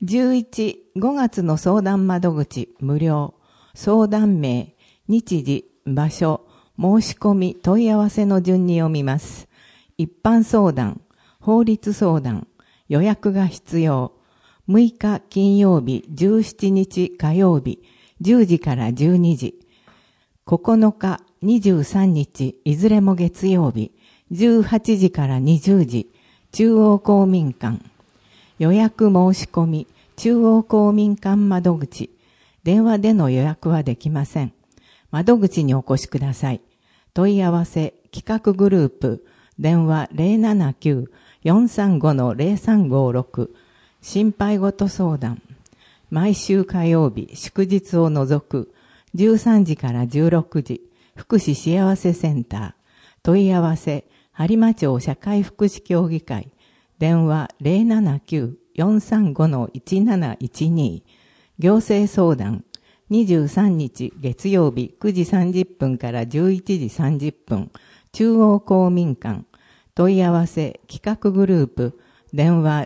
5月の相談窓口無料、相談名、日時、場所、申し込み、問い合わせの順に読みます。一般相談、法律相談、予約が必要。6日金曜日、17日火曜日、10時から12時。9日、23日、いずれも月曜日、18時から20時、中央公民館。予約申し込み、中央公民館窓口。電話での予約はできません。窓口にお越しください。問い合わせ、企画グループ、電話 079-435-0356。心配事相談。毎週火曜日、祝日を除く、13時から16時、福祉幸せセンター。問い合わせ、播磨町社会福祉協議会。電話 079-435-1712。行政相談。23日月曜日9時30分から11時30分。中央公民館。問い合わせ、企画グループ。電話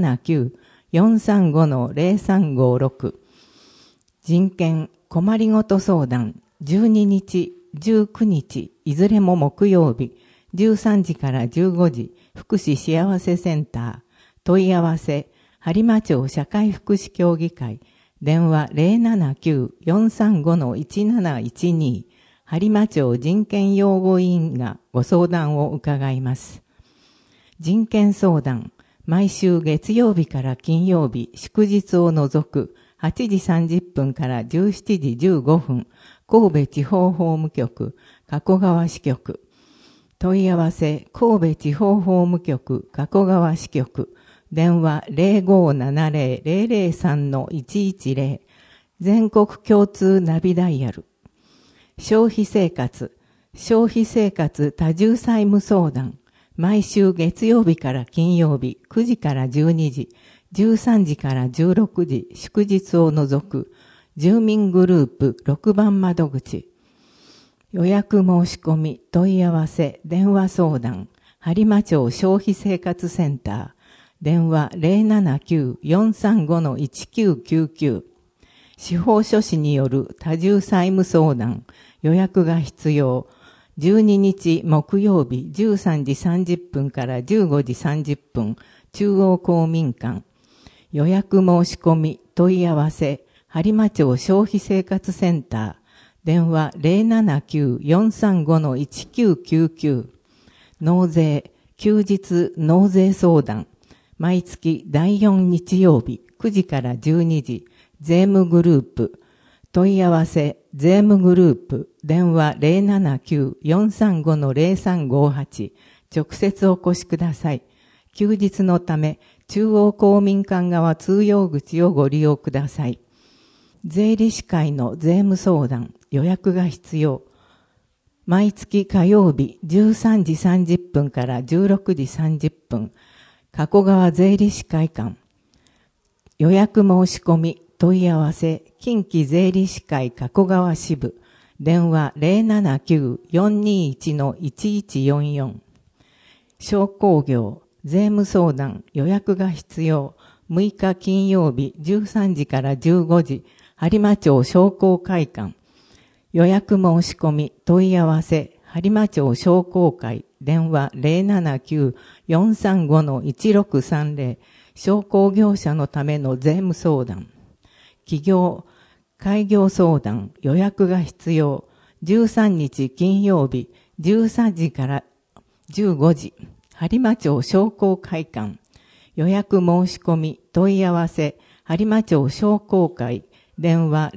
079-435-0356。人権困りごと相談。12日、19日、いずれも木曜日。13時から15時、福祉幸せセンター。問い合わせ、播磨町社会福祉協議会。電話 079-435-1712。播磨町人権擁護委員がご相談を伺います。人権相談。毎週月曜日から金曜日、祝日を除く、8時30分から17時15分、神戸地方法務局、加古川支局。問い合わせ、神戸地方法務局、加古川支局。電話 0570-003-110。全国共通ナビダイヤル。消費生活多重債務相談。毎週月曜日から金曜日、9時から12時、13時から16時、祝日を除く、住民グループ6番窓口。予約申し込み、問い合わせ、電話相談、播磨町消費生活センター、電話 079-435-1999。司法書士による多重債務相談、予約が必要。12日木曜日13時30分から15時30分、中央公民館。予約申し込み、問い合わせ、播磨町消費生活センター、電話 079-435-1999。納税、休日納税相談。毎月第4日曜日9時から12時、税務グループ。問い合わせ、税務グループ。電話 079-435-0358。直接お越しください。休日のため、中央公民館側通用口をご利用ください。税理士会の税務相談、予約が必要。毎月火曜日13時30分から16時30分、加古川税理士会館。予約申し込み、問い合わせ、近畿税理士会加古川支部。電話 079-421-1144。商工業、税務相談、予約が必要。6日金曜日13時から15時、播磨町商工会館。予約申し込み、問い合わせ、播磨町商工会。電話 079-435-1630。商工業者のための税務相談。企業、開業相談、予約が必要。13日金曜日、13時から15時、播磨町商工会館。予約申し込み、問い合わせ、播磨町商工会。電話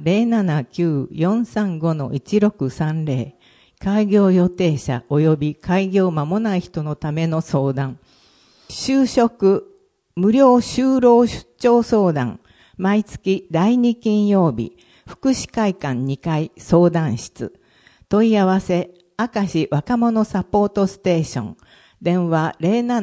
079-435-1630。開業予定者及び開業間もない人のための相談。就職、無料就労出張相談。毎月第2金曜日、福祉会館2階相談室。問い合わせ、明石若者サポートステーション。電話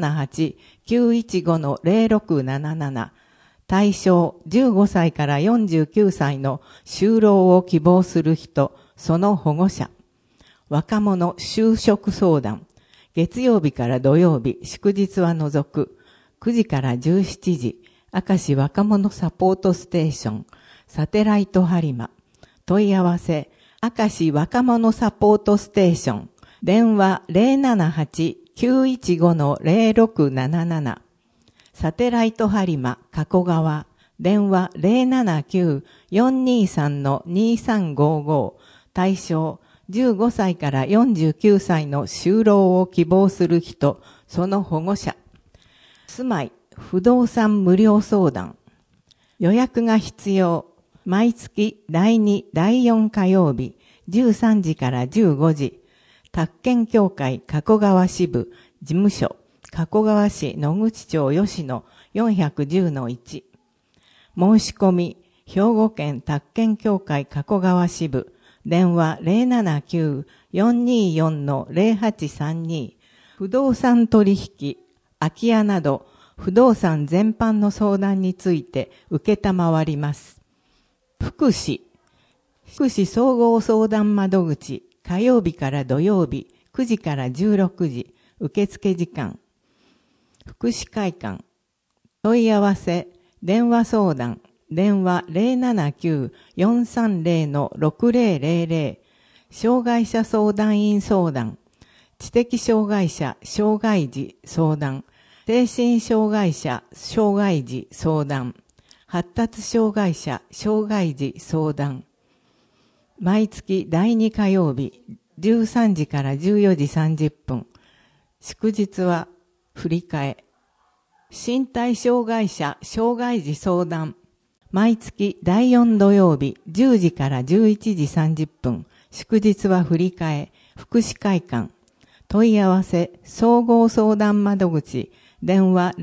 078-915-0677。対象15歳から49歳の就労を希望する人、その保護者。若者就職相談。月曜日から土曜日、祝日は除く。9時から17時。 明石若者サポートステーション、サテライト播磨。問い合わせ、明石若者サポートステーション。電話 078-915-0677。サテライト播磨、加古川。電話 079-423-2355。対象、15歳から49歳の就労を希望する人、その保護者。住まい、不動産無料相談。予約が必要。毎月第2、第4火曜日、13時から15時。宅建協会加古川支部、事務所、加古川市野口町吉野 410-1。申し込み、兵庫県宅建協会加古川支部、電話 079-424-0832。不動産取引、空き家など、不動産全般の相談について受けたまわります。福祉総合相談窓口、火曜日から土曜日、9時から16時、受付時間。福祉会館。問い合わせ、電話相談、電話 079-430-6000。障害者相談員相談。知的障害者、障害児相談。精神障害者、障害児相談。発達障害者、障害児相談。毎月第2火曜日、13時から14時30分。祝日は振り替え。身体障害者、障害児相談。毎月第4土曜日、10時から11時30分。祝日は振り替え。福祉会館。問い合わせ、総合相談窓口。電話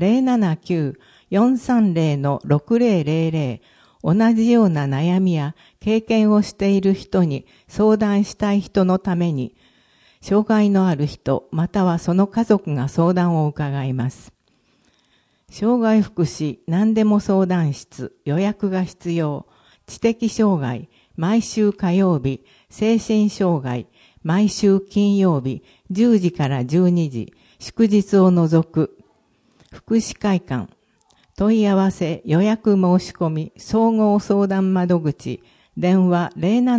079-430-6000。同じような悩みや経験をしている人に相談したい人のために、障害のある人またはその家族が相談を伺います。障害福祉何でも相談室、予約が必要。知的障害、毎週火曜日。精神障害、毎週金曜日。10時から12時。祝日を除く。福祉会館。問い合わせ、予約申し込み、総合相談窓口。電話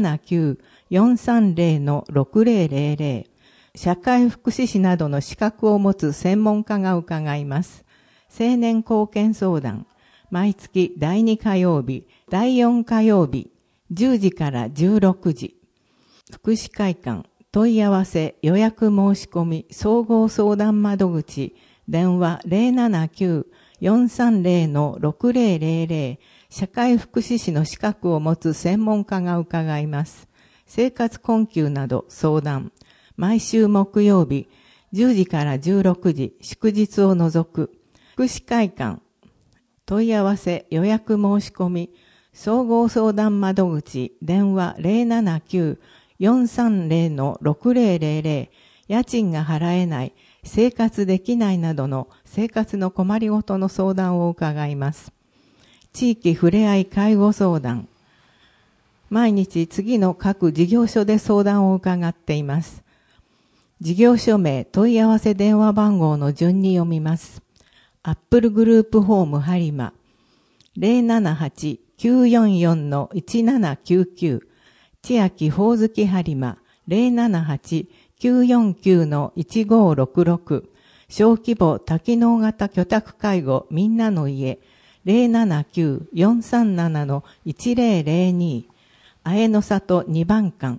079-430-6000。社会福祉士などの資格を持つ専門家が伺います。青年貢献相談。毎月第2火曜日、第4火曜日、10時から16時。福祉会館。問い合わせ、予約申し込み、総合相談窓口。電話 079-430-6000。社会福祉士の資格を持つ専門家が伺います。生活困窮など相談。毎週木曜日、10時から16時、祝日を除く。福祉会館。問い合わせ、予約申し込み、総合相談窓口。電話 079-430-6000。家賃が払えない、生活できないなどの生活の困りごとの相談を伺います。地域ふれあい介護相談。毎日次の各事業所で相談を伺っています。事業所名、問い合わせ電話番号の順に読みます。アップルグループホーム播磨 078-944-1799。千秋ほおずき播磨 078-949-1566。小規模多機能型居宅介護みんなの家 079-437-1002。あえの里2番館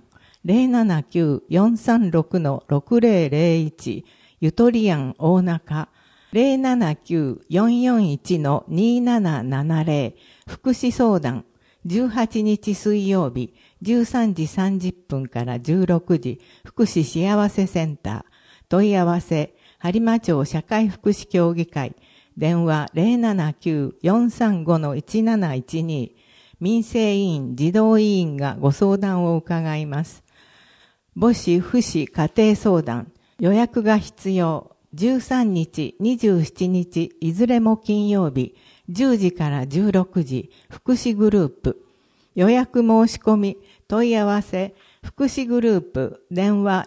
079-436-6001。ゆとりやん大中 079-441-2770。福祉相談。18日水曜日、13時30分から16時、福祉幸せセンター。問い合わせ、播磨町社会福祉協議会。電話 079-435-1712。民生委員、児童委員がご相談を伺います。母子福祉家庭相談。予約が必要。13日、27日、いずれも金曜日、10時から16時、福祉グループ。予約申し込み、問い合わせ、福祉グループ、電話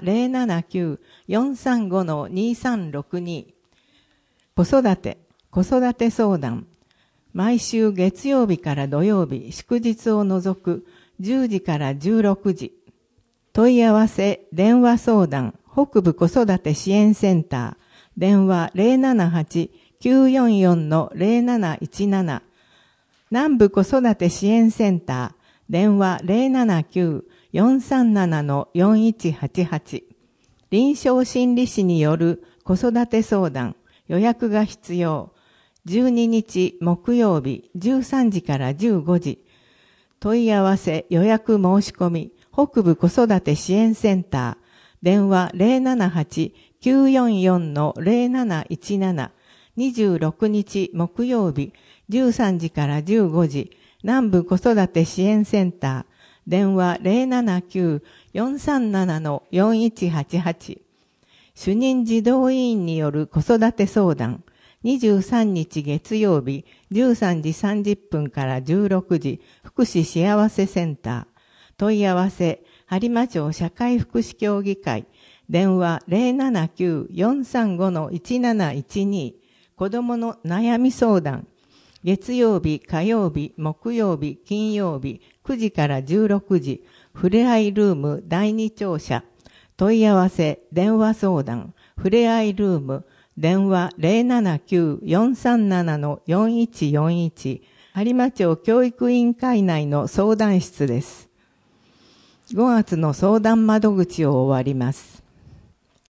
079-435-2362。子育て相談。 毎週月曜日から土曜日、祝日を除く10時から16時。問い合わせ、電話相談、北部子育て支援センター、電話 078-944-0717。南部子育て支援センター、電話 079-437-4188。臨床心理士による子育て相談、予約が必要。12日木曜日13時から15時。問い合わせ予約申し込み、北部子育て支援センター、電話 078-944-0717。26日木曜日13時から15時。南部子育て支援センター、電話 079-437-4188。主任児童委員による子育て相談、23日月曜日13時30分から16時、福祉幸せセンター。問い合わせ、播磨町社会福祉協議会。電話 079-435-1712。子供の悩み相談。月曜日、火曜日、木曜日、金曜日、9時から16時。ふれあいルーム第2庁舎。問い合わせ、電話相談。ふれあいルーム。電話 079-437-4141。播磨町教育委員会内の相談室です。5月の相談窓口を終わります。